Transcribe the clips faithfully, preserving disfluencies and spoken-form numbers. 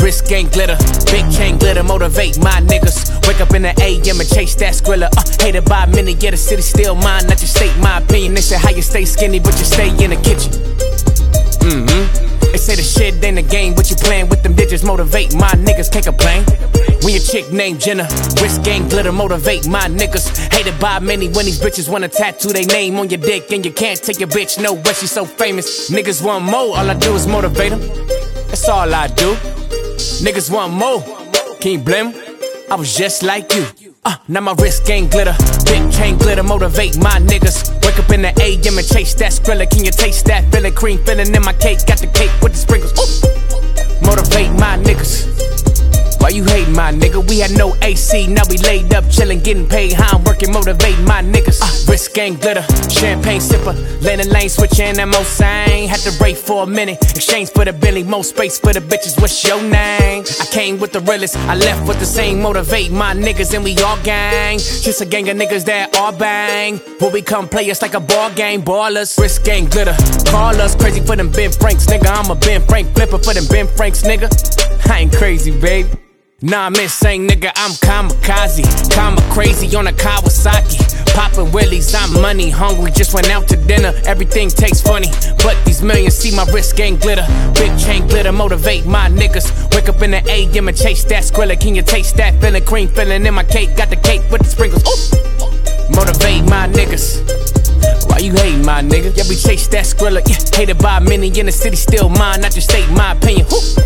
Wrist gang glitter, big chain glitter, motivate my niggas. Wake up in the A M and chase that Skrilla. Uh, hated by many, yeah, the city still mine. Not just state my opinion. They say how you stay skinny, but you stay in the kitchen. Mm-hmm. They say the shit ain't a game, but you playing with them digits. Motivate my niggas, can't complain. When your chick named Jenna, wrist gang glitter, motivate my niggas. Hated by many when these bitches wanna tattoo their name on your dick, and you can't take your bitch nowhere, she so famous. Niggas want more, all I do is motivate them. That's all I do. Niggas want more, can you blame 'em? I was just like you. Uh, now my wrist gang glitter, big chain glitter, motivate my niggas. Wake up in the A M and chase that Skrilla. Can you taste that feeling? Cream filling in my cake, got the cake with the sprinkles. Ooh. Motivate my niggas. Why you hating my nigga? We had no A C, now we laid up chillin', getting paid. How I'm working, motivate my niggas. Uh, wrist gang glitter, champagne sipper, lane lane switchin' that most same. Had to rate for a minute, exchange for the Billy, more space for the bitches. What's your name? I came with the realest, I left with the same. Motivate my niggas and we all gang. Just a gang of niggas that all bang. When we come play, it's like a ball game, ballers. Wrist gang glitter, call us crazy for them Ben Franks, nigga. I'm a Ben Frank flipper for them Ben Franks, nigga. I ain't crazy, baby. Nah, I'm insane, nigga, I'm kamikaze. Kama crazy on a Kawasaki. Poppin' willies, I'm money hungry. Just went out to dinner, everything tastes funny. But these millions see my wrist gang glitter. Big chain glitter, motivate my niggas. Wake up in the A M and chase that Skrilla. Can you taste that feeling? Cream filling in my cake, got the cake with the sprinkles. Ooh. Motivate my niggas. Why you hating my nigga? Yeah, we chase that Skrilla. Yeah, hated by many in the city, still mine. Not just state my opinion. Ooh.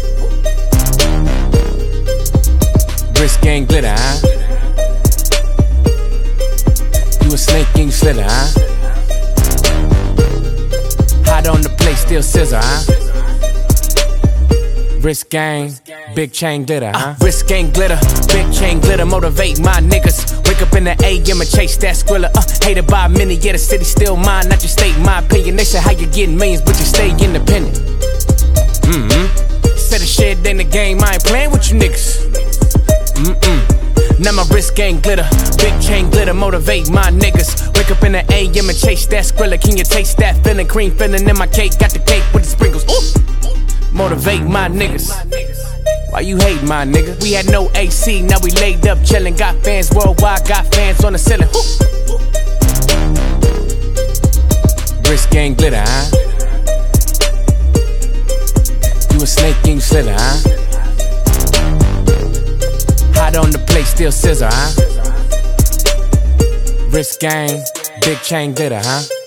Wrist gang glitter, huh? You a snake and you slither, huh? Hot on the plate, still scissor, huh? Wrist gang, big chain glitter, huh? Uh, wrist gang glitter, big chain glitter, motivate my niggas. Wake up in the A M and chase that Skrilla. Uh, hated by many, yeah, the city still mine. Not just state my opinion. They say how you getting millions, but you stay independent. Mm-hmm. Said the shit ain't the game, I ain't playing with you niggas. Mm-mm. Now my wrist gang glitter, big chain glitter, motivate my niggas. Wake up in the A M and chase that Skrilla. Can you taste that feeling? Cream filling in my cake, got the cake with the sprinkles. Ooh. Motivate my niggas. Why you hating my nigga? We had no A C, now we laid up chillin'. Got fans worldwide, got fans on the ceiling. Ooh. Wrist gang glitter, huh? You a snake and you slither, huh? Hot on the plate, still scissor, huh? Wrist gang, big chain glitter, huh?